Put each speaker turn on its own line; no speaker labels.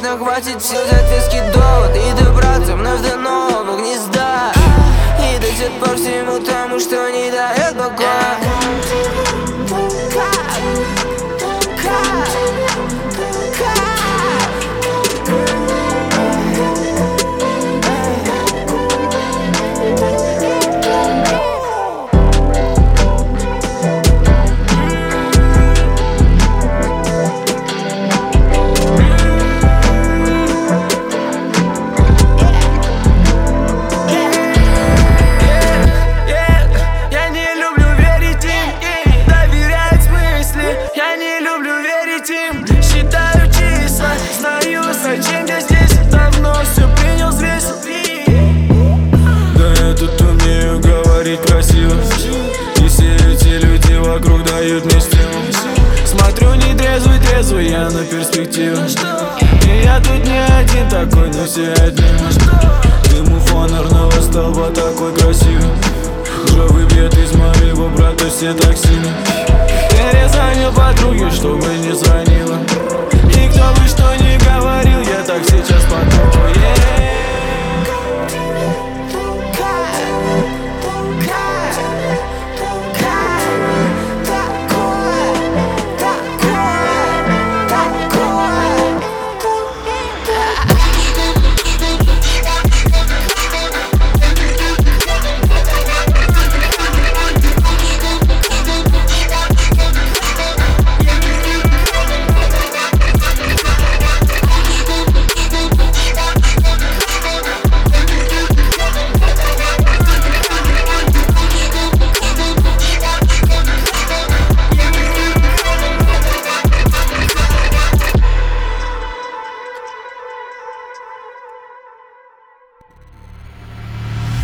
точно хватит сил взять веский довод и добраться вновь до нового гнезда. И до тех пор всему тому, что не дает покоя.
Считаю числа, знаю, зачем я здесь. Давно все принял взвесь.
Да я тут умею говорить красиво, и все эти люди вокруг дают мне стимул. Смотрю не трезвый, я на перспективу. И я тут не один такой, но все одни. Дым у фонарного столба такой красивый. Джовый бьет из моего брата все токсины. Перезвонил подруге, чтобы не звонила. И кто бы что